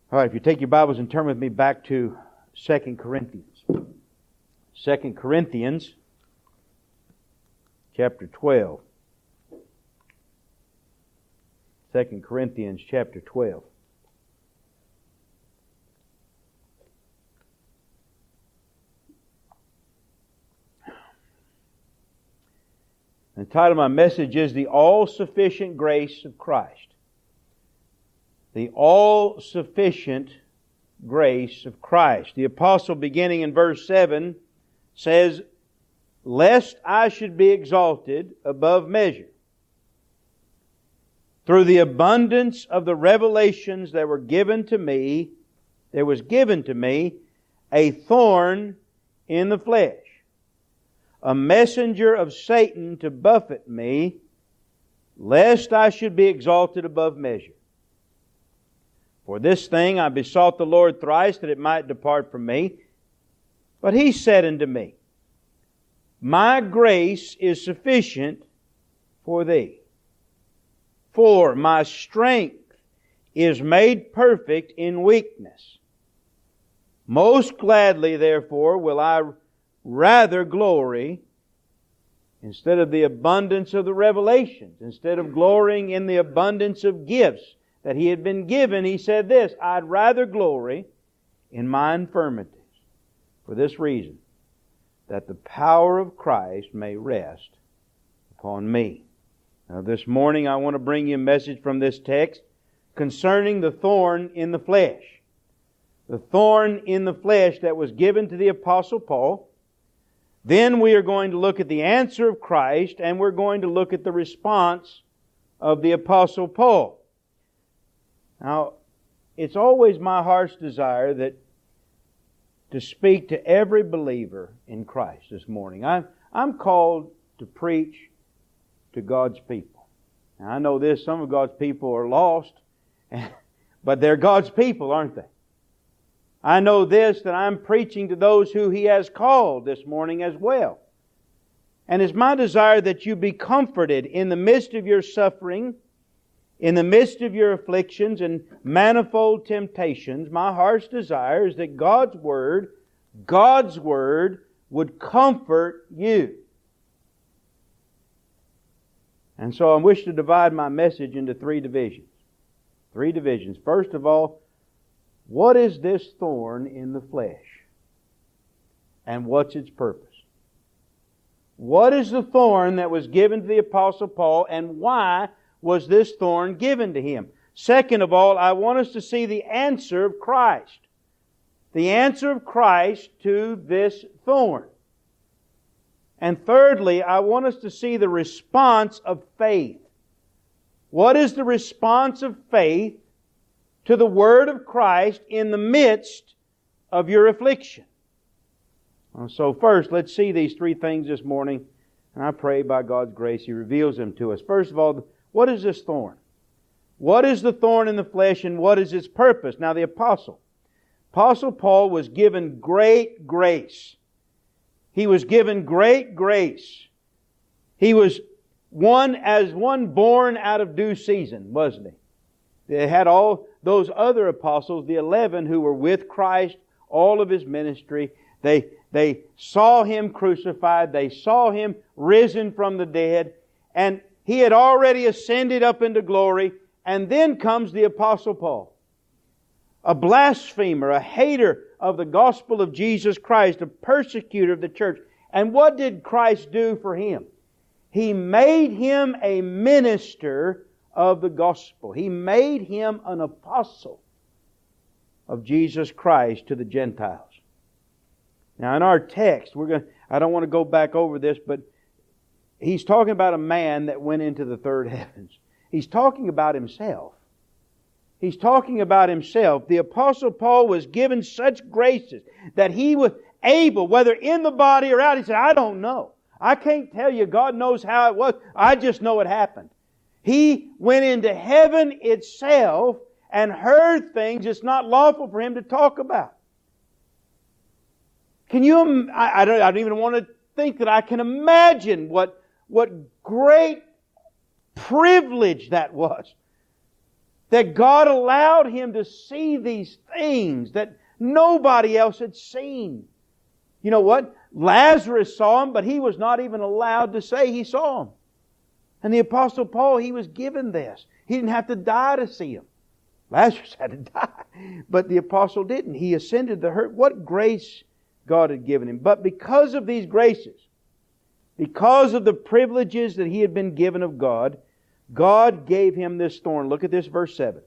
All right, if you take your Bibles and turn with me back to 2 Corinthians. 2 Corinthians chapter 12. 2 Corinthians chapter 12. The title of my message is The All-Sufficient Grace of Christ. The all-sufficient grace of Christ. The apostle, beginning in verse 7, says, "Lest I should be exalted above measure through the abundance of the revelations that were given to me, there was given to me a thorn in the flesh, a messenger of Satan to buffet me, lest I should be exalted above measure. For this thing I besought the Lord thrice, that it might depart from me. But He said unto me, My grace is sufficient for thee. For my strength is made perfect in weakness. Most gladly, therefore, will I rather glory, instead of the abundance of the revelations, instead of glorying in the abundance of gifts that He had been given, He said this, I'd rather glory in my infirmities, for this reason, that the power of Christ may rest upon me. Now this morning I want to bring you a message from this text concerning the thorn in the flesh. The thorn in the flesh that was given to the Apostle Paul. Then we are going to look at the answer of Christ, and we're going to look at the response of the Apostle Paul. Now, it's always my heart's desire that to speak to every believer in Christ this morning. I'm called to preach to God's people. Now, I know this, some of God's people are lost, but they're God's people, aren't they? I know this, that I'm preaching to those who He has called this morning as well. And it's my desire that you be comforted in the midst of your suffering, in the midst of your afflictions and manifold temptations. My heart's desire is that God's Word would comfort you. And so I wish to divide my message into three divisions. Three divisions. First of all, what is this thorn in the flesh? And what's its purpose? What is the thorn that was given to the Apostle Paul, and why was this thorn given to him? Second of all, I want us to see the answer of Christ. The answer of Christ to this thorn. And thirdly, I want us to see the response of faith. What is the response of faith to the Word of Christ in the midst of your affliction? So first, let's see these three things this morning. And I pray by God's grace He reveals them to us. First of all, what is this thorn? What is the thorn in the flesh, and what is its purpose? Now the Apostle Paul was given great grace. He was given great grace. He was one born out of due season, wasn't he? They had all those other apostles, the 11 who were with Christ, all of His ministry. They saw Him crucified. They saw Him risen from the dead. And He had already ascended up into glory. And then comes the Apostle Paul. A blasphemer, a hater of the gospel of Jesus Christ, a persecutor of the church. And what did Christ do for him? He made him a minister of the gospel. He made him an apostle of Jesus Christ to the Gentiles. Now in our text, I don't want to go back over this, but he's talking about a man that went into the third heavens. He's talking about himself. He's talking about himself. The Apostle Paul was given such graces that he was able, whether in the body or out, he said, I don't know. I can't tell you. God knows how it was. I just know it happened. He went into heaven itself and heard things it's not lawful for him to talk about. Can you? I don't even want to think that I can imagine what great privilege that was. That God allowed him to see these things that nobody else had seen. You know what? Lazarus saw him, but he was not even allowed to say he saw him. And the Apostle Paul, he was given this. He didn't have to die to see him. Lazarus had to die, but the Apostle didn't. He ascended the hurt. What grace God had given him. But because of these graces, because of the privileges that he had been given of God, God gave him this thorn. Look at this, verse 7.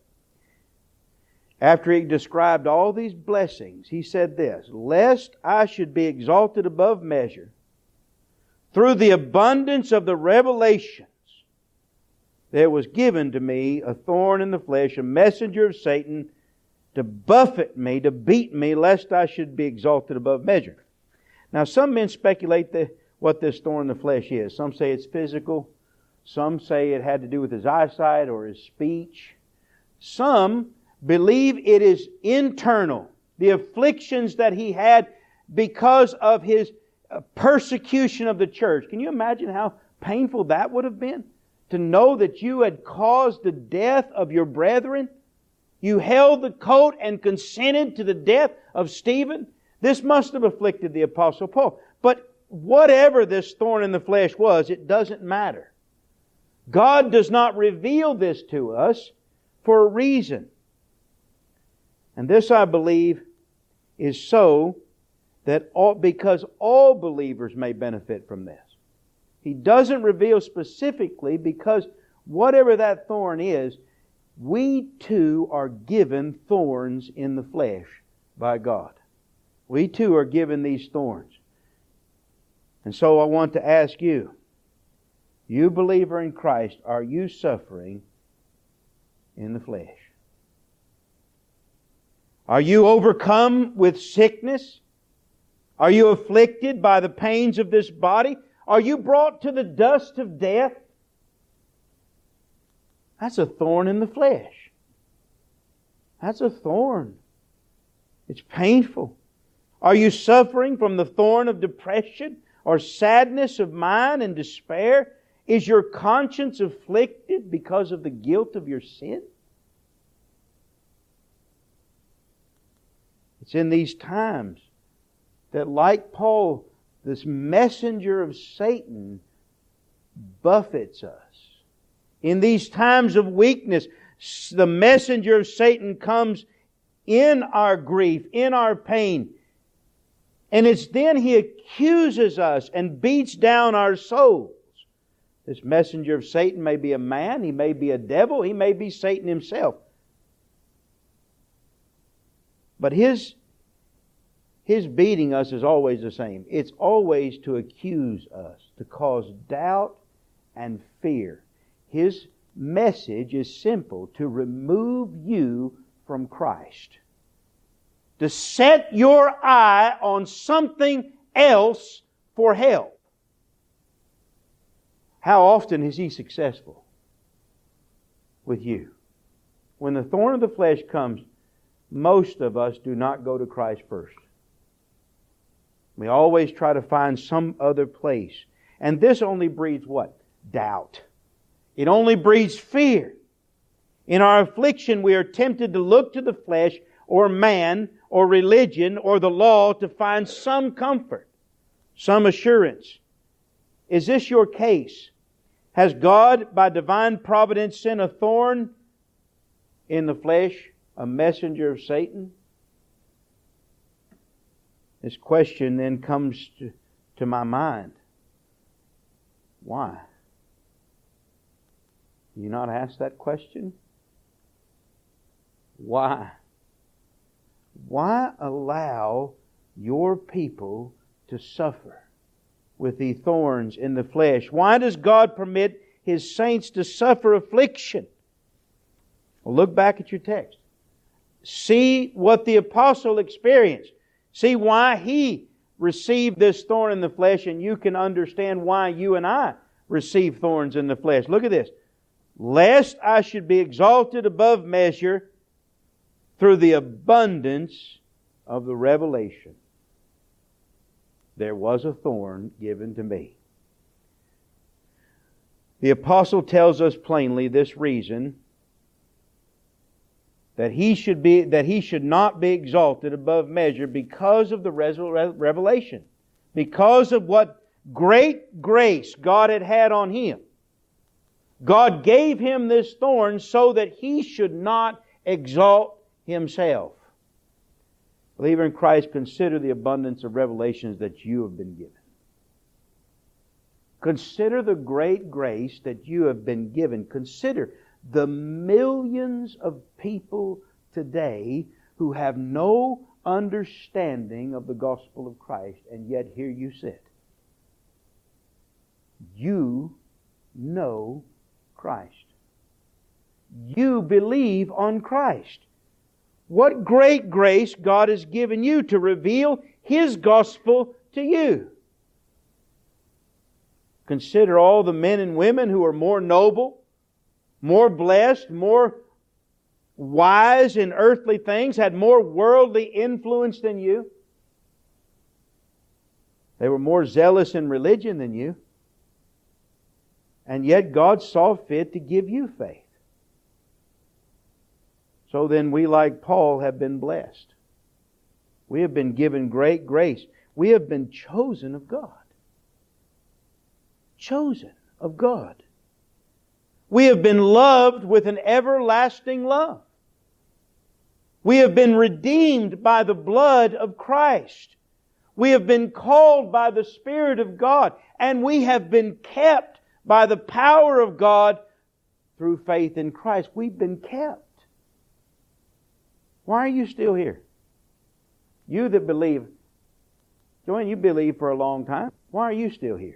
After he described all these blessings, he said this, lest I should be exalted above measure through the abundance of the revelations, there was given to me a thorn in the flesh, a messenger of Satan, to buffet me, to beat me, lest I should be exalted above measure. Now some men speculate what this thorn in the flesh is. Some say it's physical. Some say it had to do with his eyesight or his speech. Some believe it is internal. The afflictions that he had because of his persecution of the church. Can you imagine how painful that would have been? To know that you had caused the death of your brethren? You held the coat and consented to the death of Stephen? This must have afflicted the Apostle Paul. But whatever this thorn in the flesh was, it doesn't matter. God does not reveal this to us for a reason. And this, I believe, is so that because all believers may benefit from this. He doesn't reveal specifically because whatever that thorn is, we too are given thorns in the flesh by God. We too are given these thorns. And so I want to ask you, you believer in Christ, are you suffering in the flesh? Are you overcome with sickness? Are you afflicted by the pains of this body? Are you brought to the dust of death? That's a thorn in the flesh. That's a thorn. It's painful. Are you suffering from the thorn of depression or sadness of mind and despair? Is your conscience afflicted because of the guilt of your sin? It's in these times that, like Paul, this messenger of Satan buffets us. In these times of weakness, the messenger of Satan comes in our grief, in our pain. And it's then he accuses us and beats down our souls. This messenger of Satan may be a man, he may be a devil, he may be Satan himself. But his beating us is always the same. It's always to accuse us, to cause doubt and fear. His message is simple: to remove you from Christ. To set your eye on something else for help. How often is he successful with you? When the thorn of the flesh comes, most of us do not go to Christ first. We always try to find some other place. And this only breeds what? Doubt. It only breeds fear. In our affliction, we are tempted to look to the flesh or man or religion or the law to find some comfort, some assurance. Is this your case? Has God, by divine providence, sent a thorn in the flesh, a messenger of Satan? This question then comes to my mind. Why? Do you not ask that question? Why? Why allow your people to suffer with the thorns in the flesh? Why does God permit His saints to suffer affliction? Well, look back at your text. See what the apostle experienced. See why he received this thorn in the flesh, and you can understand why you and I receive thorns in the flesh. Look at this. Lest I should be exalted above measure through the abundance of the revelation. There was a thorn given to me. The apostle tells us plainly this reason that He should not be exalted above measure because of the revelation, because of what great grace God had on Him. God gave Him this thorn so that He should not exalt Himself. Believer in Christ, consider the abundance of revelations that you have been given. Consider the great grace that you have been given. Consider the millions of people today who have no understanding of the gospel of Christ, and yet here you sit. You know Christ. You believe on Christ. What great grace God has given you to reveal His gospel to you. Consider all the men and women who are more noble, more blessed, more wise in earthly things, had more worldly influence than you. They were more zealous in religion than you. And yet God saw fit to give you faith. So then we, like Paul, have been blessed. We have been given great grace. We have been chosen of God. Chosen of God. We have been loved with an everlasting love. We have been redeemed by the blood of Christ. We have been called by the Spirit of God. And we have been kept by the power of God through faith in Christ. We've been kept. Why are you still here? You that believe. Joanne, you believe for a long time. Why are you still here?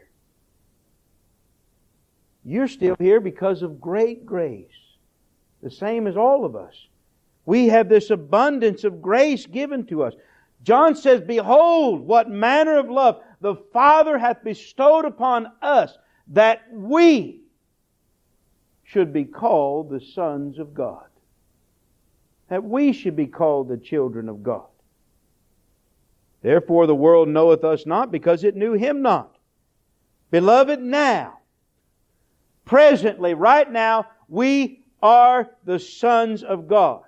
You're still here because of great grace. The same as all of us. We have this abundance of grace given to us. John says, "Behold, what manner of love the Father hath bestowed upon us, that we should be called the sons of God." That we should be called the children of God. Therefore the world knoweth us not, because it knew Him not. Beloved, now, presently, right now, we are the sons of God.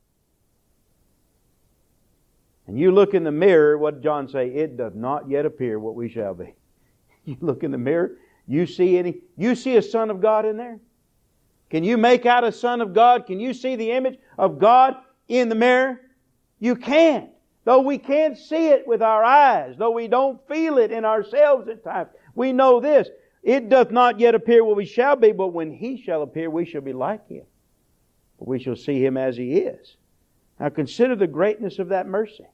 And you look in the mirror, what did John say? It doth not yet appear what we shall be. You look in the mirror, you see a son of God in there? Can you make out a son of God? Can you see the image of God in the mirror? You can't. Though we can't see it with our eyes, though we don't feel it in ourselves at times, we know this. It doth not yet appear what we shall be, but when He shall appear, we shall be like Him. But we shall see Him as He is. Now consider the greatness of that mercy.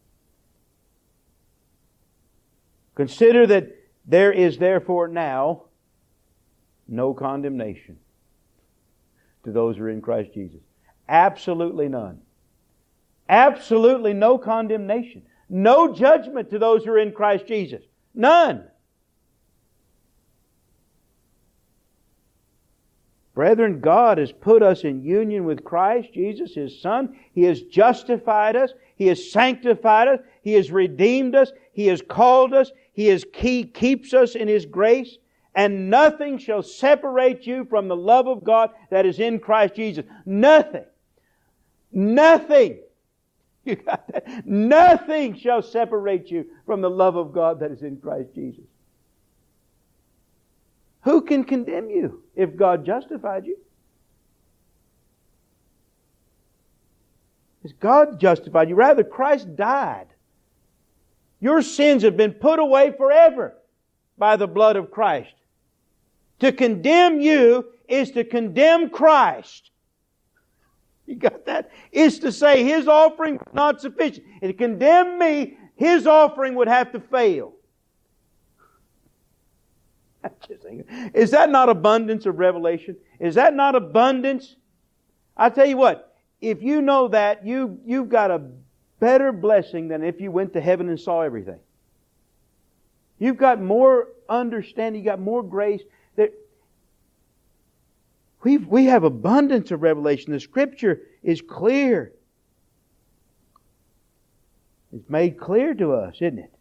Consider that there is therefore now no condemnation to those who are in Christ Jesus. Absolutely none. Absolutely no condemnation. No judgment to those who are in Christ Jesus. None. Brethren, God has put us in union with Christ Jesus, His Son. He has justified us. He has sanctified us. He has redeemed us. He has called us. He keeps us in His grace. And nothing shall separate you from the love of God that is in Christ Jesus. Nothing. Nothing. You got that? Nothing shall separate you from the love of God that is in Christ Jesus. Who can condemn you if God justified you? It's God justified you. Rather, Christ died. Your sins have been put away forever by the blood of Christ. To condemn you is to condemn Christ. You got that? It's to say His offering was not sufficient. And to condemn me, His offering would have to fail. Is that not abundance of revelation? Is that not abundance? I tell you what, if you know that, you've got a better blessing than if you went to heaven and saw everything. You've got more understanding, you've got more grace. We have abundance of revelation. The Scripture is clear. It's made clear to us, isn't it?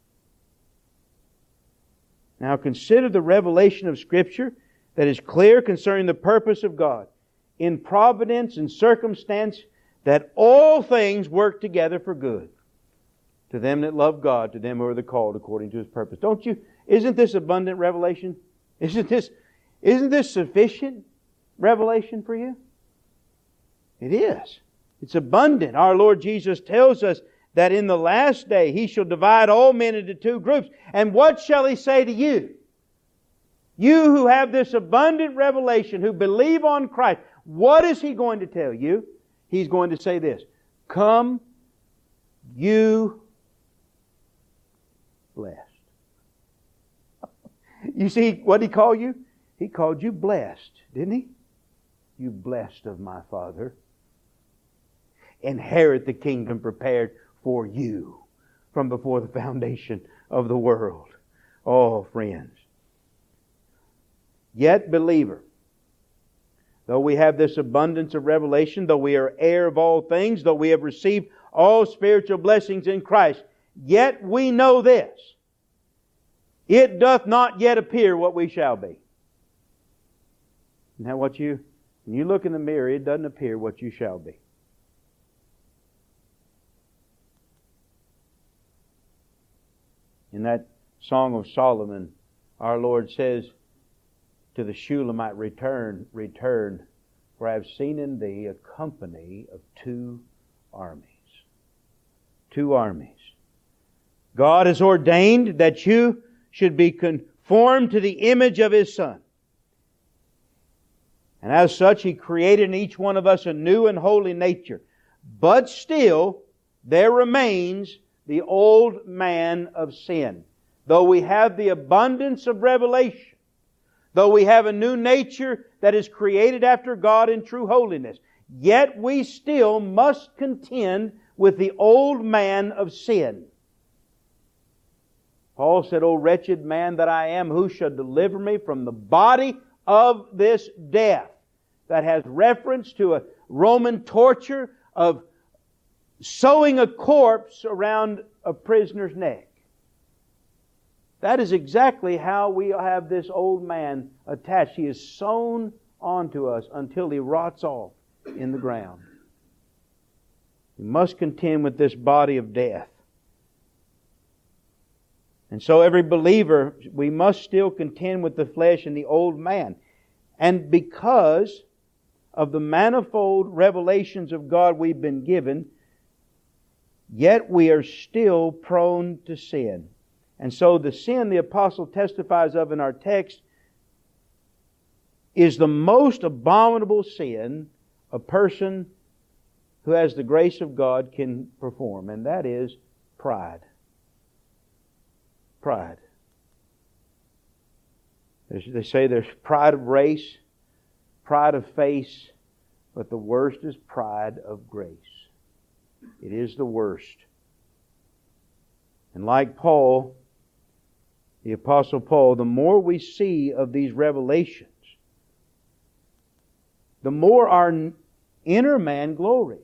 Now consider the revelation of Scripture that is clear concerning the purpose of God. In providence and circumstance, that all things work together for good to them that love God, to them who are the called according to His purpose. Don't you? Isn't this abundant revelation? Isn't this sufficient revelation for you? It is. It's abundant. Our Lord Jesus tells us that in the last day He shall divide all men into two groups. And what shall He say to you? You who have this abundant revelation, who believe on Christ, what is He going to tell you? He's going to say this: come, you blessed. You see what He called you? He called you blessed, didn't He? You blessed of my Father. Inherit the kingdom prepared for you from before the foundation of the world. Oh, friends. Yet, believer, though we have this abundance of revelation, though we are heir of all things, though we have received all spiritual blessings in Christ, yet we know this: it doth not yet appear what we shall be. Now, when you look in the mirror, it doesn't appear what you shall be. In that Song of Solomon, our Lord says to the Shulamite, return, return, for I have seen in thee a company of two armies. Two armies. God has ordained that you should be conformed to the image of His Son. And as such, He created in each one of us a new and holy nature. But still, there remains the old man of sin. Though we have the abundance of revelation, though we have a new nature that is created after God in true holiness, yet we still must contend with the old man of sin. Paul said, O wretched man that I am, who shall deliver me from the body of this death? That has reference to a Roman torture of sewing a corpse around a prisoner's neck. That is exactly how we have this old man attached. He is sewn onto us until he rots off in the ground. We must contend with this body of death. And so every believer, we must still contend with the flesh and the old man. And because of the manifold revelations of God we've been given, yet we are still prone to sin. And so the sin the apostle testifies of in our text is the most abominable sin a person who has the grace of God can perform, and that is pride. Pride. They say there's pride of race, pride of face, but the worst is pride of grace. It is the worst. And like Paul, the Apostle Paul, the more we see of these revelations, the more our inner man glories.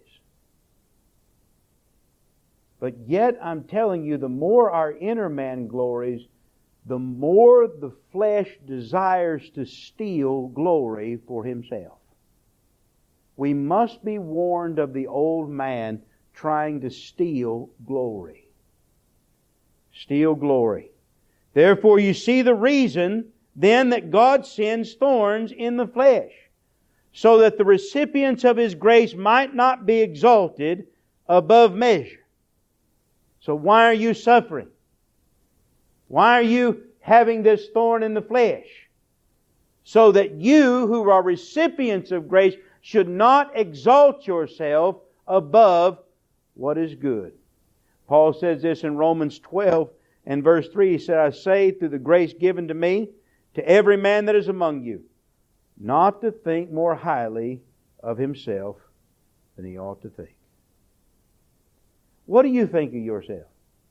But yet, I'm telling you, the more our inner man glories, the more the flesh desires to steal glory for himself. We must be warned of the old man trying to steal glory. Steal glory. Therefore, you see the reason then that God sends thorns in the flesh, so that the recipients of His grace might not be exalted above measure. So why are you suffering? Why are you having this thorn in the flesh? So that you who are recipients of grace should not exalt yourself above what is good. Paul says this in Romans 12 and verse 3. He said, I say through the grace given to me, to every man that is among you, not to think more highly of himself than he ought to think. What do you think of yourself?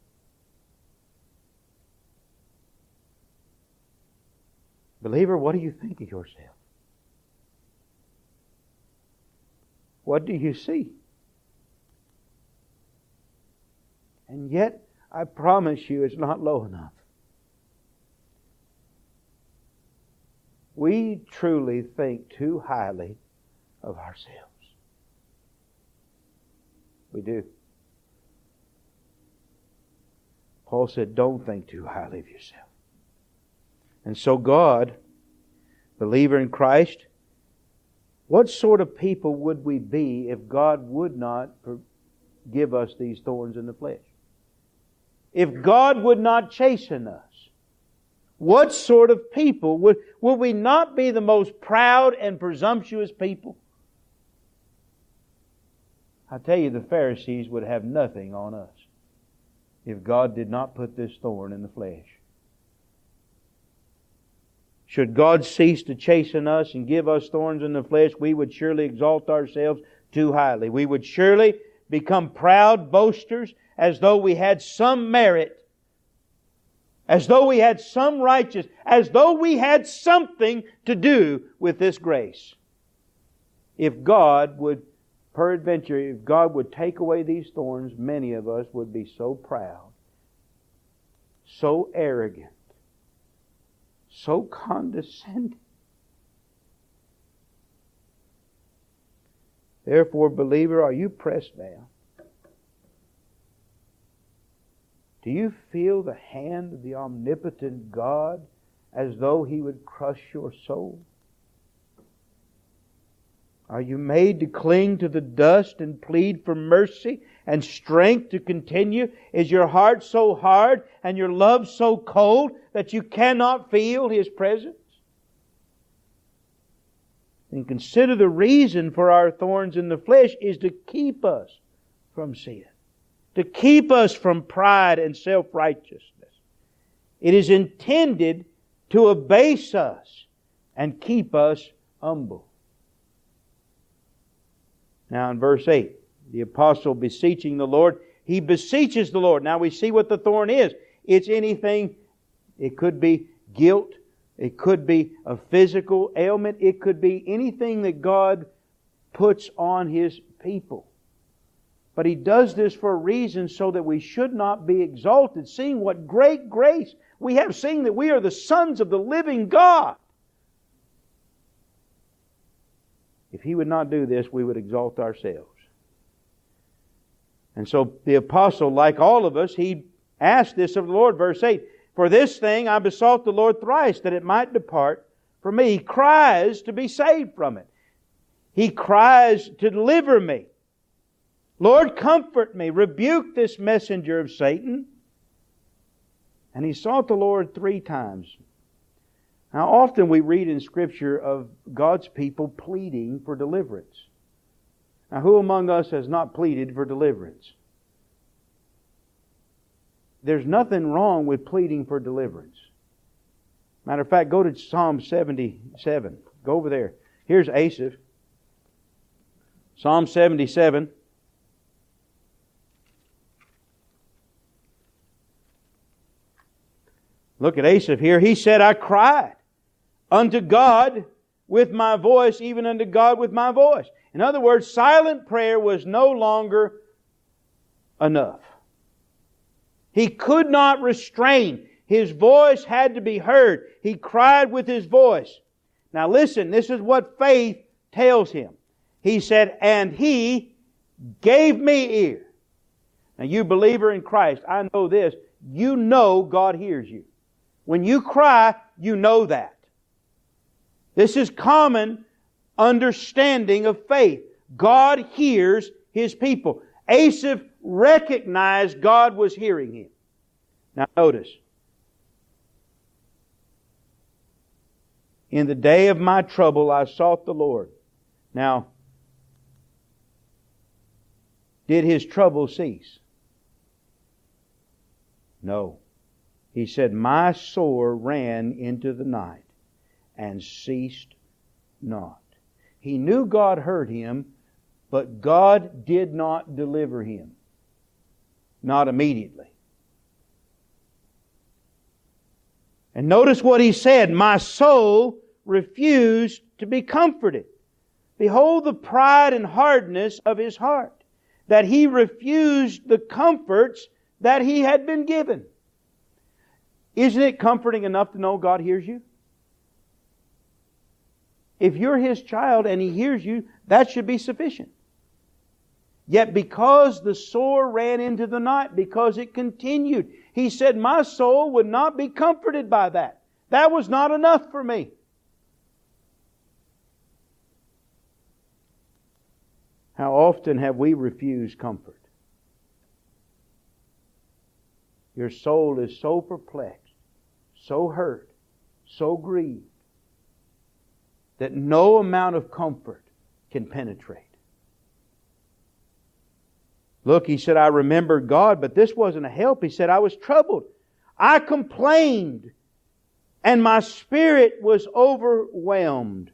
Believer, what do you think of yourself? What do you see? And yet, I promise you, it's not low enough. We truly think too highly of ourselves. We do. Paul said, don't think too highly of yourself. And so God, believer in Christ, what sort of people would we be if God would not give us these thorns in the flesh? If God would not chasten us, what sort of people would we not be? The most proud and presumptuous people? I tell you, the Pharisees would have nothing on us if God did not put this thorn in the flesh. Should God cease to chasten us and give us thorns in the flesh, we would surely exalt ourselves too highly. We would surely become proud boasters, as though we had some merit, as though we had some righteousness, as though we had something to do with this grace. If God would, peradventure, if God would take away these thorns, many of us would be so proud, so arrogant, so condescending. Therefore, believer, are you pressed down? Do you feel the hand of the omnipotent God as though He would crush your soul? Are you made to cling to the dust and plead for mercy and strength to continue? Is your heart so hard and your love so cold that you cannot feel His presence? And consider the reason for our thorns in the flesh is to keep us from sin, to keep us from pride and self-righteousness. It is intended to abase us and keep us humble. Now in verse 8, the apostle beseeching the Lord, he beseeches the Lord. Now we see what the thorn is. It's anything. It could be guilt. It could be a physical ailment. It could be anything that God puts on His people. But He does this for a reason, so that we should not be exalted, seeing what great grace we have, seeing that we are the sons of the living God. If He would not do this, we would exalt ourselves. And so the apostle, like all of us, he asked this of the Lord. Verse 8, for this thing I besought the Lord thrice, that it might depart from me. He cries to be saved from it. He cries to deliver me. Lord, comfort me. Rebuke this messenger of Satan. And he sought the Lord 3 times. Now, often we read in Scripture of God's people pleading for deliverance. Now, who among us has not pleaded for deliverance? There's nothing wrong with pleading for deliverance. Matter of fact, go to Psalm 77. Go over there. Here's Asaph. Psalm 77. Look at Asaph here. He said, I cried unto God with my voice, even unto God with my voice. In other words, silent prayer was no longer enough. He could not restrain. His voice had to be heard. He cried with his voice. Now listen, this is what faith tells him. He said, and He gave me ear. Now you believer in Christ, I know this. You know God hears you. When you cry, you know that. This is common understanding of faith. God hears His people. Asaph recognized God was hearing him. Now notice. In the day of my trouble I sought the Lord. Now, did his trouble cease? No. He said, my sore ran into the night and ceased not. He knew God heard him, but God did not deliver him. Not immediately. And notice what he said, my soul refused to be comforted. Behold the pride and hardness of his heart, that he refused the comforts that he had been given. Isn't it comforting enough to know God hears you? If you're His child and He hears you, that should be sufficient. Yet because the sore ran into the night, because it continued, he said, my soul would not be comforted by that. That was not enough for me. How often have we refused comfort? Your soul is so perplexed, so hurt, so grieved, that no amount of comfort can penetrate. Look, he said, I remembered God, but this wasn't a help. He said, I was troubled. I complained, and my spirit was overwhelmed.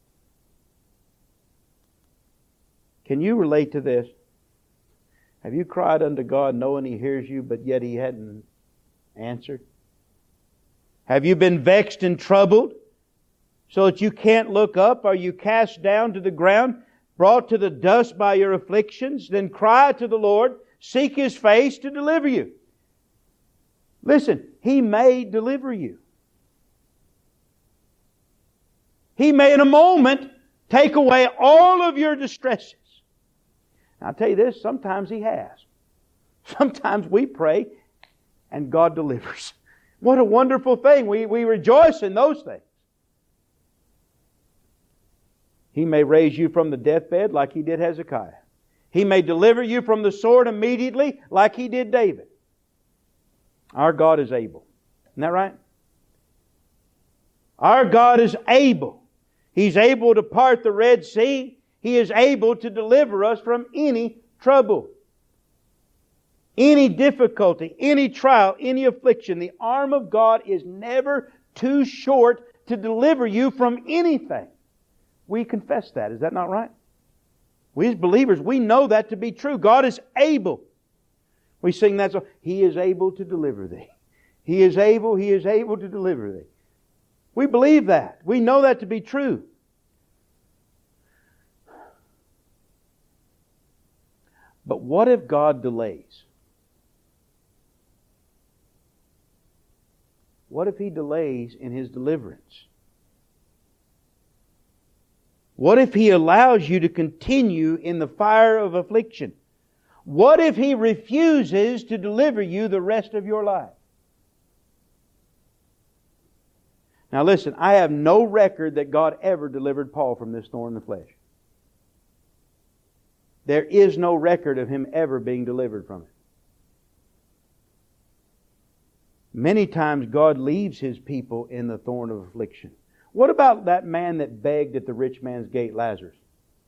Can you relate to this? Have you cried unto God knowing He hears you, but yet He hadn't answered? Have you been vexed and troubled so that you can't look up? Are you cast down to the ground, brought to the dust by your afflictions? Then cry to the Lord, seek His face to deliver you. Listen, He may deliver you. He may in a moment take away all of your distresses. Now, I'll tell you this, sometimes He has. Sometimes we pray and God delivers. What a wonderful thing. We rejoice in those things. He may raise you from the deathbed like He did Hezekiah. He may deliver you from the sword immediately like He did David. Our God is able. Isn't that right? Our God is able. He's able to part the Red Sea. He is able to deliver us from any trouble, any difficulty, any trial, any affliction. The arm of God is never too short to deliver you from anything. We confess that. Is that not right? We as believers, we know that to be true. God is able. We sing that song, He is able to deliver thee. He is able to deliver thee. We believe that. We know that to be true. But what if God delays? What if He delays in His deliverance? What if He allows you to continue in the fire of affliction? What if He refuses to deliver you the rest of your life? Now listen, I have no record that God ever delivered Paul from this thorn in the flesh. There is no record of him ever being delivered from it. Many times God leaves His people in the thorn of affliction. What about that man that begged at the rich man's gate, Lazarus?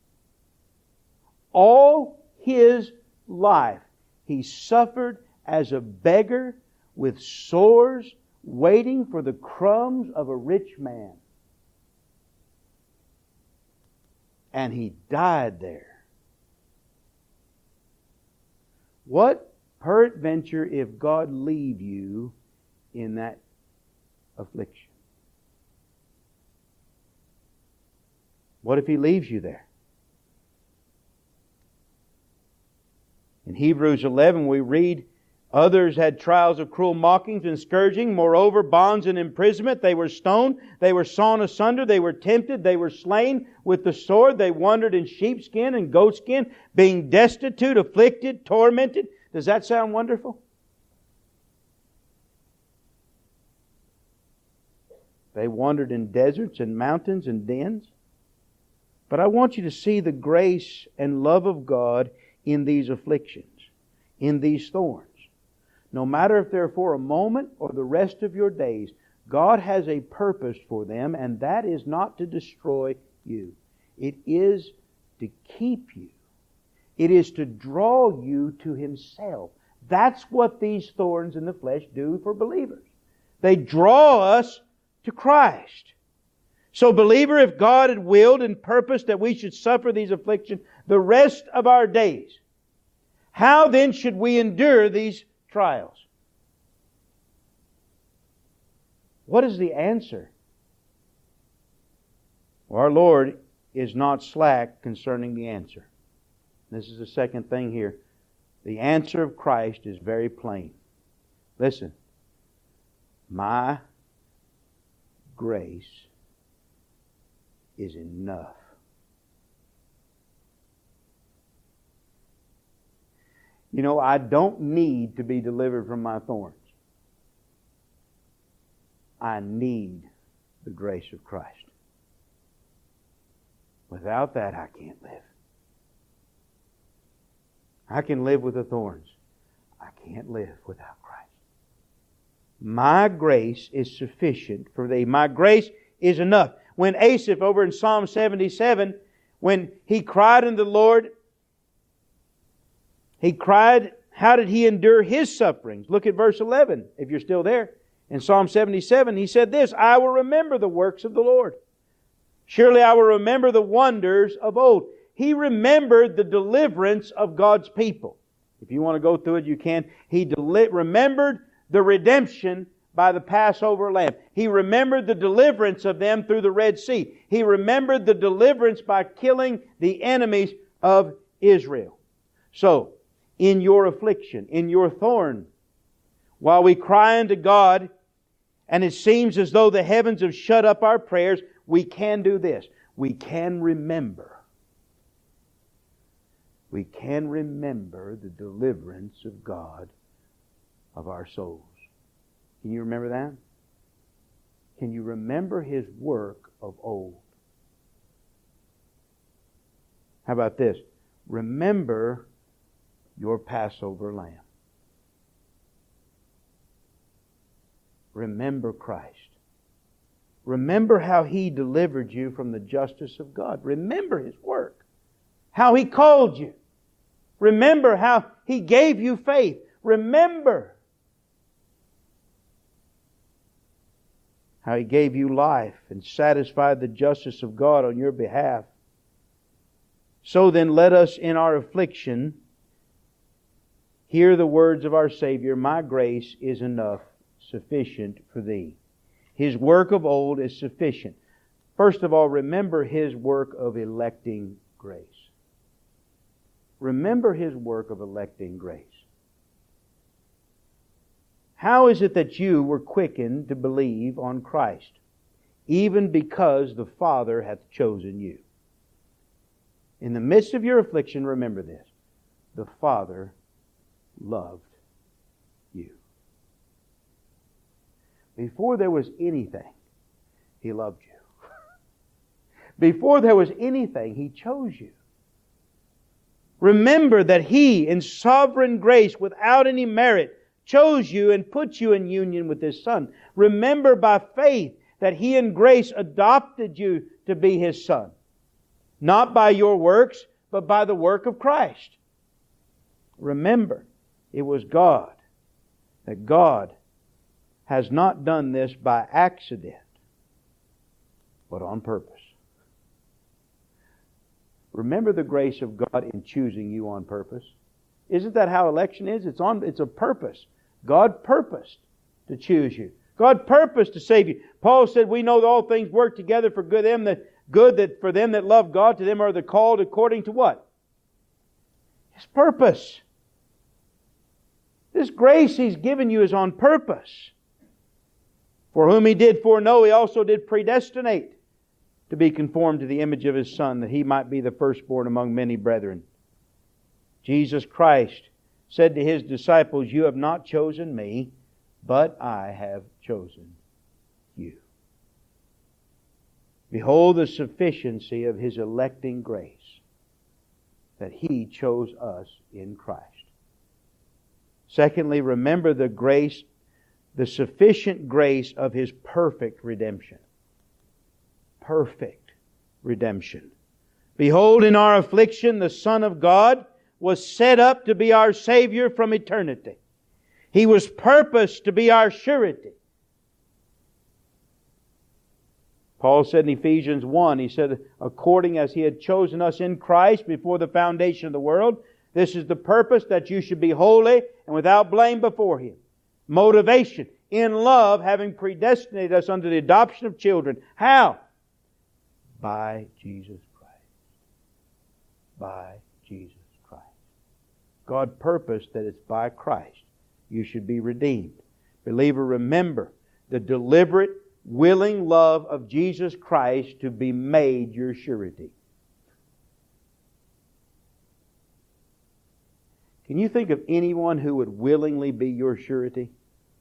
All his life he suffered as a beggar with sores, waiting for the crumbs of a rich man. And he died there. What peradventure if God leave you in that affliction? What if He leaves you there? In Hebrews 11 we read, others had trials of cruel mockings and scourging, moreover bonds and imprisonment. They were stoned, they were sawn asunder, they were tempted, they were slain with the sword, they wandered in sheepskin and goatskin, being destitute, afflicted, tormented. Does that sound wonderful? They wandered in deserts and mountains and dens. But I want you to see the grace and love of God in these afflictions, in these thorns. No matter if they're for a moment or the rest of your days, God has a purpose for them, and that is not to destroy you. It is to keep you. It is to draw you to Himself. That's what these thorns in the flesh do for believers. They draw us to Christ. So believer, if God had willed and purposed that we should suffer these afflictions the rest of our days, how then should we endure these trials? What is the answer? Well, our Lord is not slack concerning the answer. This is the second thing here. The answer of Christ is very plain. Listen. My grace is enough. You know, I don't need to be delivered from my thorns. I need the grace of Christ. Without that, I can't live. I can live with the thorns. I can't live without Christ. My grace is sufficient for thee. My grace is enough. When Asaph, over in Psalm 77, when he cried unto the Lord, he cried, how did he endure his sufferings? Look at verse 11, if you're still there. In Psalm 77, he said this, I will remember the works of the Lord. Surely I will remember the wonders of old. He remembered the deliverance of God's people. If you want to go through it, you can. He remembered the redemption by the Passover lamb. He remembered the deliverance of them through the Red Sea. He remembered the deliverance by killing the enemies of Israel. So, in your affliction, in your thorn, while we cry unto God, and it seems as though the heavens have shut up our prayers, we can do this. We can remember. We can remember the deliverance of God of our souls. Can you remember that? Can you remember His work of old? How about this? Remember your Passover lamb. Remember Christ. Remember how He delivered you from the justice of God. Remember His work. How He called you. Remember how He gave you faith. Remember how He gave you life and satisfied the justice of God on your behalf. So then let us in our affliction hear the words of our Savior, my grace is enough, sufficient for thee. His work of old is sufficient. First of all, remember His work of electing grace. Remember His work of electing grace. How is it that you were quickened to believe on Christ? Even because the Father hath chosen you. In the midst of your affliction, remember this. The Father loved you. Before there was anything, He loved you. Before there was anything, He chose you. Remember that He, in sovereign grace, without any merit, chose you and put you in union with His Son. Remember by faith that He in grace adopted you to be His Son. Not by your works, but by the work of Christ. Remember, it was God. That God has not done this by accident, but on purpose. Remember the grace of God in choosing you on purpose. Isn't that how election is? It's a purpose. God purposed to choose you. God purposed to save you. Paul said, we know that all things work together for good, that for them that love God, to them are the called according to what? His purpose. This grace He's given you is on purpose. For whom He did foreknow, He also did predestinate to be conformed to the image of His Son, that He might be the firstborn among many brethren. Jesus Christ said to His disciples, you have not chosen me, but I have chosen you. Behold the sufficiency of His electing grace, that He chose us in Christ. Secondly, remember the grace, the sufficient grace of His perfect redemption. Perfect redemption. Behold, in our affliction, the Son of God was set up to be our Savior from eternity. He was purposed to be our surety. Paul said in Ephesians 1, he said, according as He had chosen us in Christ before the foundation of the world, this is the purpose, that you should be holy and without blame before Him. Motivation, in love, having predestinated us unto the adoption of children. How? By Jesus Christ. By Jesus Christ. God purposed that it's by Christ you should be redeemed. Believer, remember the deliberate, willing love of Jesus Christ to be made your surety. Can you think of anyone who would willingly be your surety?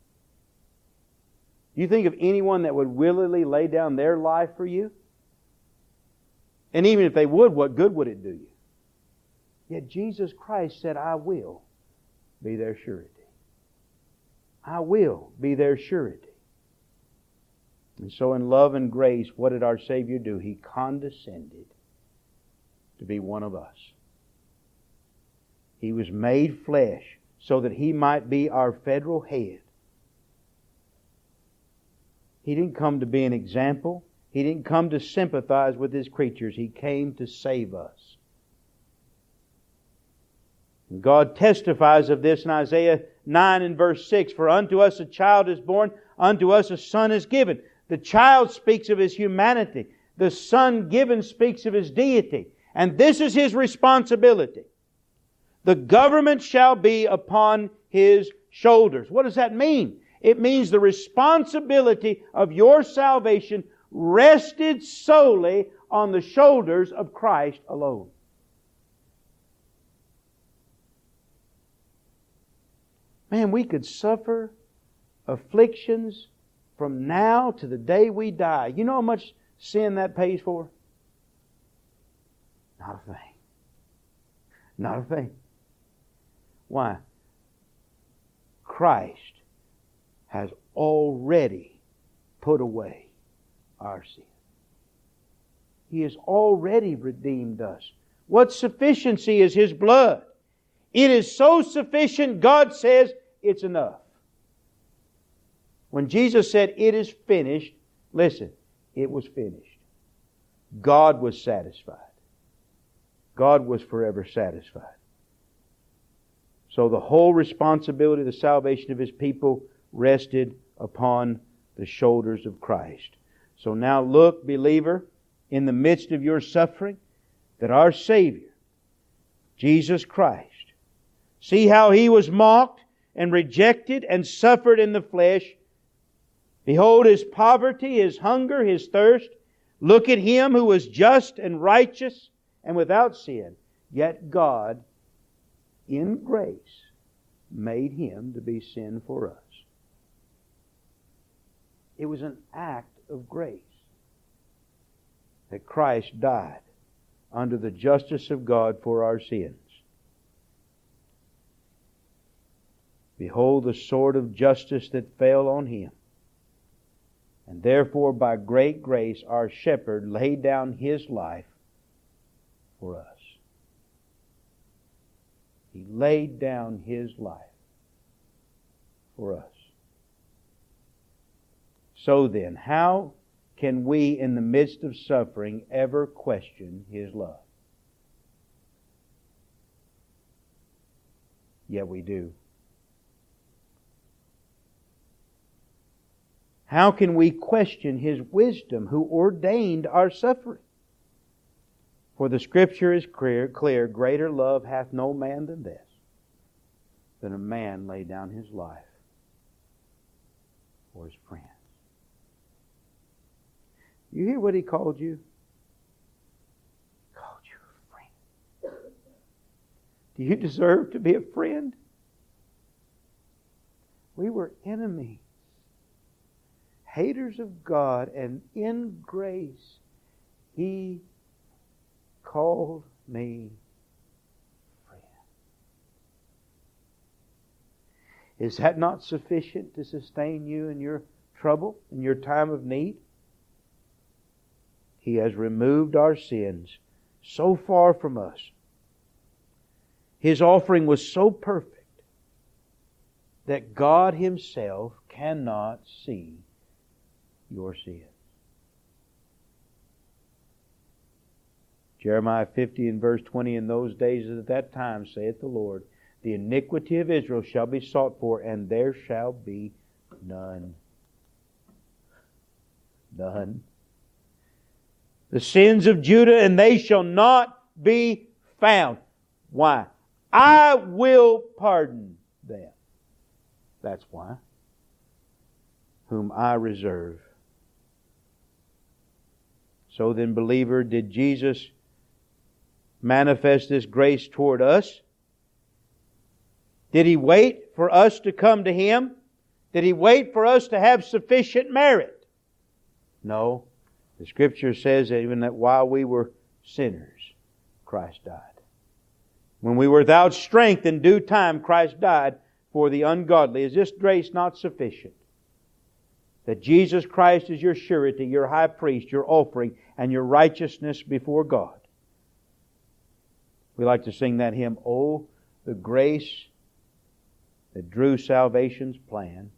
Do you think of anyone that would willingly lay down their life for you? And even if they would, what good would it do you? Yet Jesus Christ said, I will be their surety. I will be their surety. And so in love and grace, what did our Savior do? He condescended to be one of us. He was made flesh so that He might be our federal head. He didn't come to be an example. He didn't come to sympathize with His creatures. He came to save us. And God testifies of this in Isaiah 9 and verse 6. For unto us a child is born, unto us a son is given. The child speaks of His humanity. The son given speaks of His deity. And this is His responsibility. The government shall be upon His shoulders. What does that mean? It means the responsibility of your salvation rested solely on the shoulders of Christ alone. Man, we could suffer afflictions from now to the day we die. You know how much sin that pays for? Not a thing. Not a thing. Why? Christ has already put away our sin. He has already redeemed us. What sufficiency is His blood? It is so sufficient, God says, it's enough. When Jesus said, it is finished, listen, it was finished. God was satisfied. God was forever satisfied. So the whole responsibility of the salvation of His people rested upon the shoulders of Christ. So now look, believer, in the midst of your suffering, that our Savior, Jesus Christ, see how He was mocked and rejected and suffered in the flesh. Behold His poverty, His hunger, His thirst. Look at Him who was just and righteous and without sin. Yet God, in grace, made Him to be sin for us. It was an act of grace that Christ died under the justice of God for our sins. Behold the sword of justice that fell on Him. And therefore by great grace our shepherd laid down His life for us. He laid down His life for us. So then, how can we in the midst of suffering ever question His love? Yet we do. How can we question His wisdom who ordained our suffering? For the Scripture is clear, greater love hath no man than this, than a man lay down his life for his friends. You hear what He called you? He called you a friend. Do you deserve to be a friend? We were enemies, haters of God, and in grace He called me friend. Is that not sufficient to sustain you in your trouble, in your time of need? He has removed our sins so far from us. His offering was so perfect that God Himself cannot see your sins. Jeremiah 50 and verse 20, in those days and at that time, saith the Lord, the iniquity of Israel shall be sought for, and there shall be none. None. The sins of Judah, and they shall not be found. Why? I will pardon them. That's why. Whom I reserve. So then, believer, did Jesus manifest this grace toward us? Did He wait for us to come to Him? Did He wait for us to have sufficient merit? No. The Scripture says that even that while we were sinners, Christ died. When we were without strength, in due time Christ died for the ungodly. Is this grace not sufficient? That Jesus Christ is your surety, your high priest, your offering, and your righteousness before God. We like to sing that hymn, "Oh, the grace that drew salvation's plan.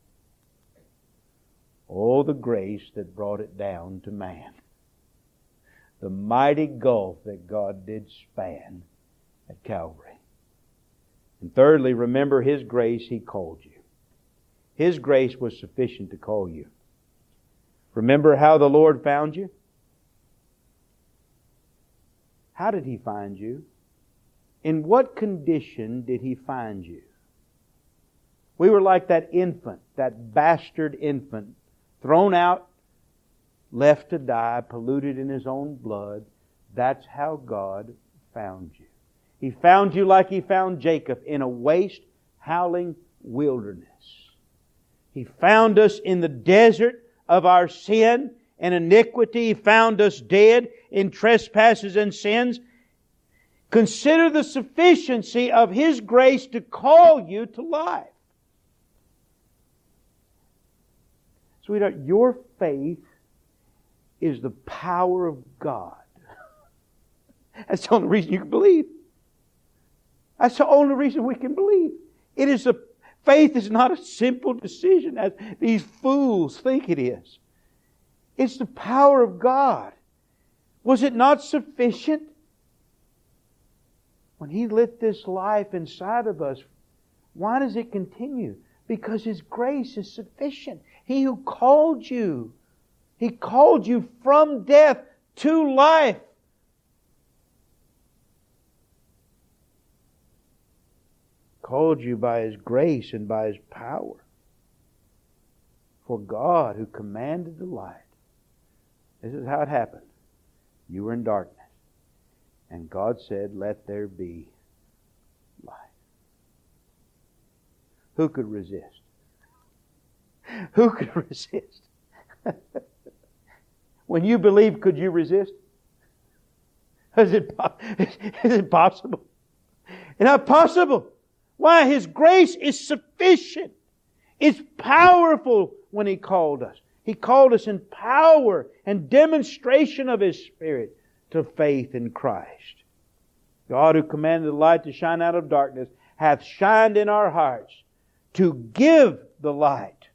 Oh, the grace that brought it down to man. The mighty gulf that God did span at Calvary." And thirdly, remember His grace He called you. His grace was sufficient to call you. Remember how the Lord found you? How did He find you? In what condition did He find you? We were like that infant, that bastard infant, thrown out, left to die, polluted in his own blood. That's how God found you. He found you like He found Jacob, in a waste, howling wilderness. He found us in the desert of our sin and iniquity. He found us dead in trespasses and sins. Consider the sufficiency of His grace to call you to life. Sweetheart, your faith is the power of God. That's the only reason you can believe. That's the only reason we can believe. Faith is not a simple decision as these fools think it is. It's the power of God. Was it not sufficient? When He lit this life inside of us, why does it continue? Because His grace is sufficient. He who called you, He called you from death to life. Called you by His grace and by His power. For God, who commanded the light, this is how it happened. You were in darkness, and God said, "Let there be light." Who could resist? Who could resist? When you believe, could you resist? Is it possible? It's not possible. Why? His grace is sufficient. It's powerful when He called us. He called us in power and demonstration of His Spirit to faith in Christ. God, who commanded the light to shine out of darkness, hath shined in our hearts to give the light.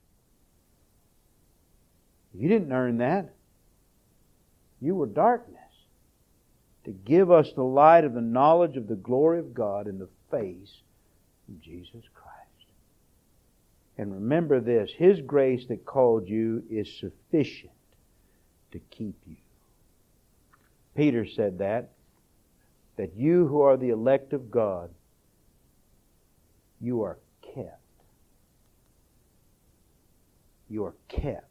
You didn't earn that. You were darkness. To give us the light of the knowledge of the glory of God in the face of Jesus Christ. And remember this, His grace that called you is sufficient to keep you. Peter said that you who are the elect of God, you are kept. You are kept.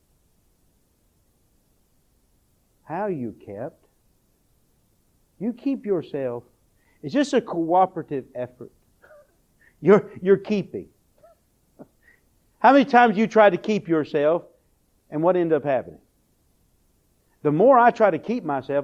How are you kept? You keep yourself. It's just a cooperative effort. You're keeping. How many times you try to keep yourself, and what ended up happening? The more I try to keep myself,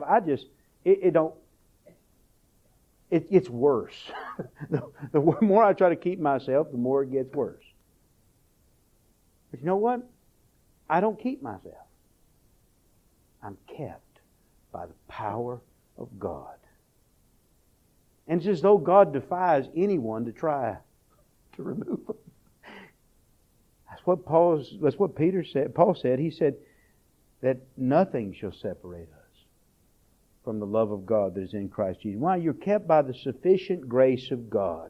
it's worse. The more I try to keep myself, the more it gets worse. But you know what? I don't keep myself. I'm kept by the power of God. And it's as though God defies anyone to try to remove them. That's what Peter said. Paul said. He said that nothing shall separate us from the love of God that is in Christ Jesus. Why? You're kept by the sufficient grace of God.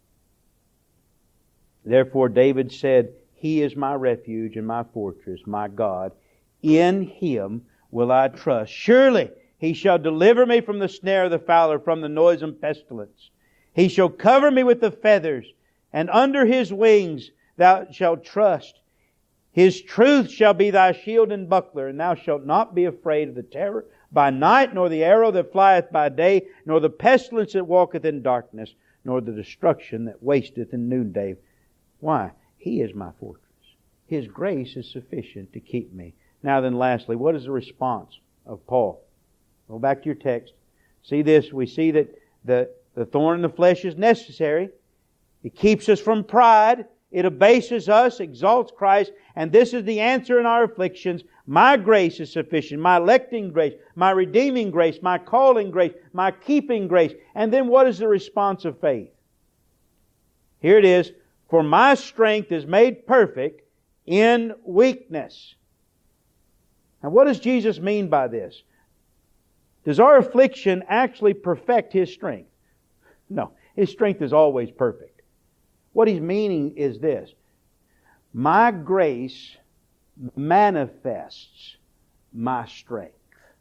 Therefore David said, He is my refuge and my fortress, my God. In Him will I trust. Surely He shall deliver me from the snare of the fowler, from the noisome pestilence. He shall cover me with the feathers, and under His wings thou shalt trust. His truth shall be thy shield and buckler, and thou shalt not be afraid of the terror by night, nor the arrow that flieth by day, nor the pestilence that walketh in darkness, nor the destruction that wasteth in noonday. Why? He is my fortress. His grace is sufficient to keep me. Now then, lastly, what is the response of Paul? Go back to your text. See this. We see that the thorn in the flesh is necessary. It keeps us from pride. It abases us, exalts Christ. And this is the answer in our afflictions. My grace is sufficient. My electing grace, my redeeming grace, my calling grace, my keeping grace. And then what is the response of faith? Here it is. For my strength is made perfect in weakness. Now what does Jesus mean by this? Does our affliction actually perfect His strength? No. His strength is always perfect. What He's meaning is this. My grace manifests my strength.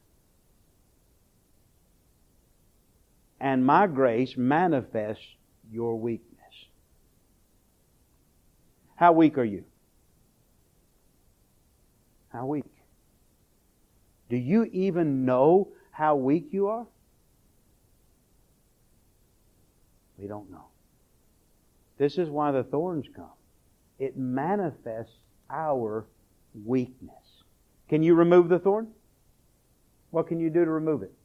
And my grace manifests your weakness. How weak are you? How weak? Do you even know how weak you are? We don't know. This is why the thorns come. It manifests our weakness. Can you remove the thorn? What can you do to remove it?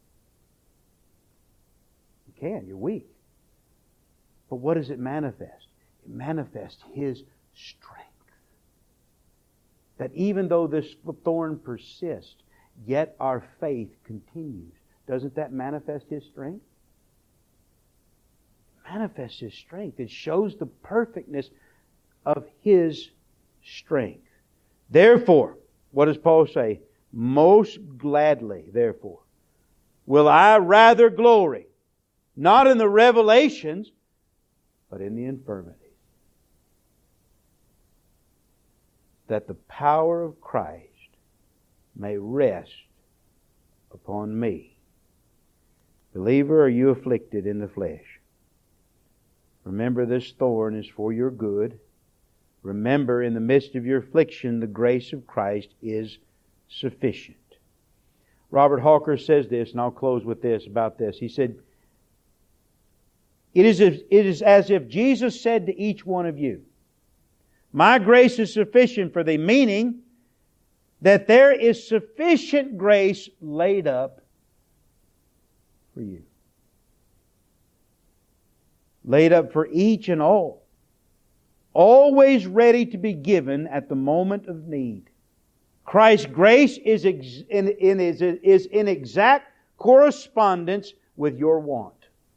You can. You're weak. But what does it manifest? It manifests His strength. That even though this thorn persists, yet our faith continues. Doesn't that manifest His strength? It manifests His strength. It shows the perfectness of His strength. Therefore, what does Paul say? Most gladly, therefore, will I rather glory, not in the revelations, but in the infirmities. That the power of Christ may rest upon me. Believer, are you afflicted in the flesh? Remember, this thorn is for your good. Remember, in the midst of your affliction, the grace of Christ is sufficient. Robert Hawker says this, and I'll close with this about this. He said, it is as if Jesus said to each one of you, my grace is sufficient for thee, meaning that there is sufficient grace laid up for you. Laid up for each and all. Always ready to be given at the moment of need. Christ's grace is in exact correspondence with your want.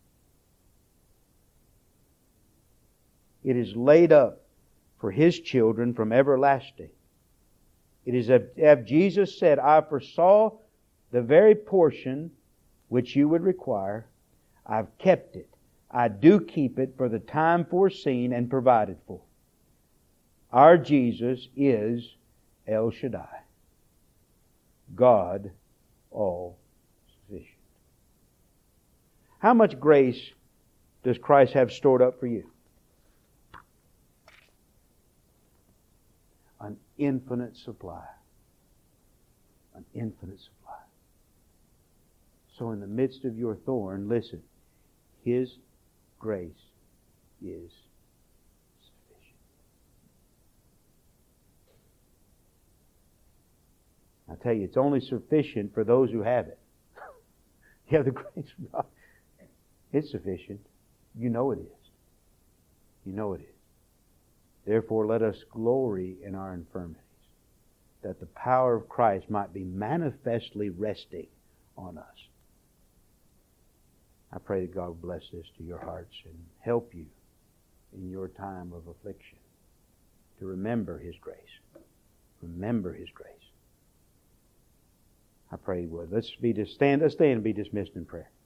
It is laid up for His children from everlasting. It is as Jesus said, I foresaw the very portion which you would require. I've kept it. I do keep it for the time foreseen and provided for. Our Jesus is El Shaddai, God all-sufficient. How much grace does Christ have stored up for you? An infinite supply. An infinite supply. So in the midst of your thorn, listen, His grace is sufficient. I tell you, it's only sufficient for those who have it. You have the grace of God. It's sufficient. You know it is. You know it is. Therefore, let us glory in our infirmities, that the power of Christ might be manifestly resting on us. I pray that God will bless this to your hearts and help you in your time of affliction to remember His grace. Remember His grace. I pray He would. Let's stand and be dismissed in prayer.